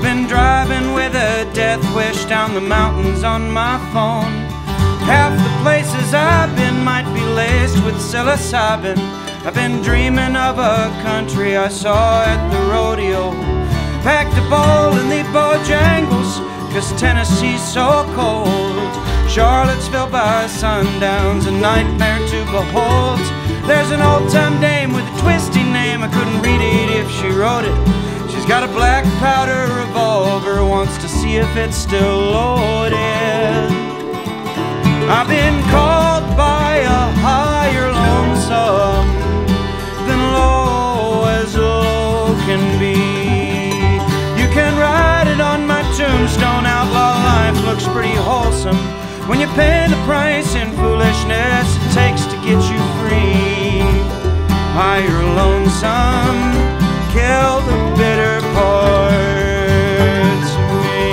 been driving with a death wish down the mountains on my phone. Half the places I've been might be laced with psilocybin. I've been dreaming of a country I saw at the rodeo. Packed a bowl in the Bojangles, 'cause Tennessee's so cold. Charlottesville by sundown's a nightmare to behold. There's an old-time dame with a twisty name, I couldn't read it if she wrote it. She's got a black powder revolver, wants to see if it's still loaded. I've been called by a higher lonesome than low as low can be. You can write it on my tombstone, outlaw life looks pretty wholesome when you pay the price in foolishness it takes to get you free. Higher lonesome, kill the bitter parts of me.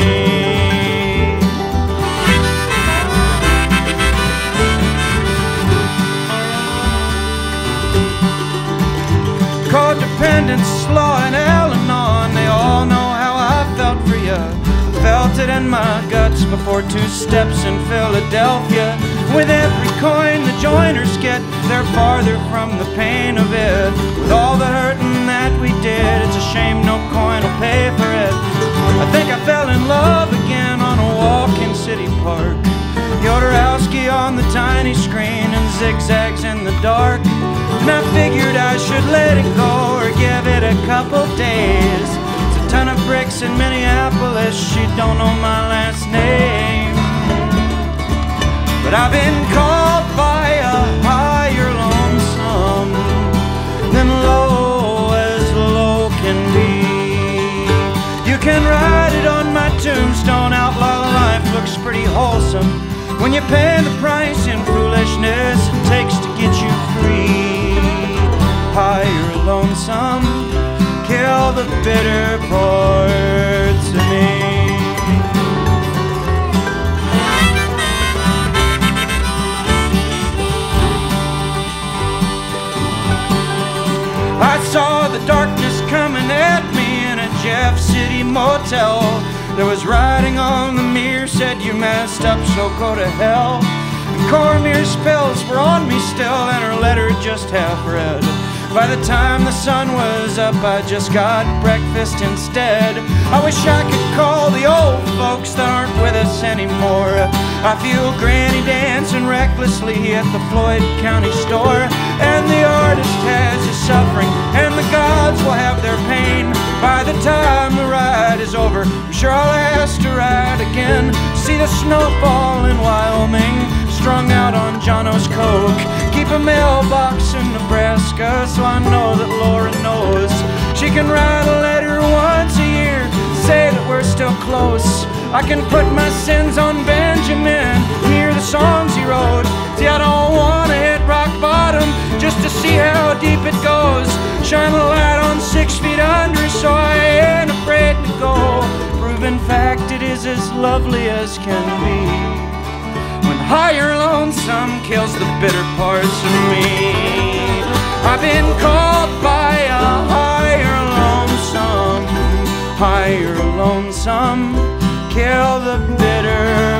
Codependence, Slaw, and Al-Anon, they all know how I felt for you. Felt it in my guts before 2 steps in Philadelphia. With every coin the joiners get, they're farther from the pain of it. With all the hurting that we did, it's a shame no coin will pay for it. I think I fell in love again on a walk in City Park. Jodorowsky on the tiny screen and zigzags in the dark. And I figured I should let it go or give it a couple days. Ton of bricks in Minneapolis, she don't know my last name. But I've been called by a higher lonesome than low as low can be. You can write it on my tombstone, outlaw life looks pretty wholesome when you pay the price in foolishness it takes to get you free. Higher lonesome, kill the bitter parts of me. I saw the darkness coming at me in a Jeff City motel. There was writing on the mirror, said you messed up, so go to hell. And Cormier's pills were on me still, and her letter just half read. By the time the sun was up, I just got breakfast instead. I wish I could call the old folks that aren't with us anymore. I feel Granny dancing recklessly at the Floyd County store. And the artist has his suffering, and the gods will have their pain. By the time the ride is over, I'm sure I'll ask to ride again. See the snowfall in Wyoming, strung out on Jono's coke. Keep a mailbox in Nebraska, so I know that Laura knows. She can write a letter once a year, say that we're still close. I can put my sins on Benjamin, hear the songs he wrote. See, I don't want to hit rock bottom just to see how deep it goes. Shine a light on 6 feet under so I ain't afraid to go. Proven fact, it is as lovely as can be. When higher lonesome kills the bitter parts of me. I've been called by a higher lonesome, kill the bitter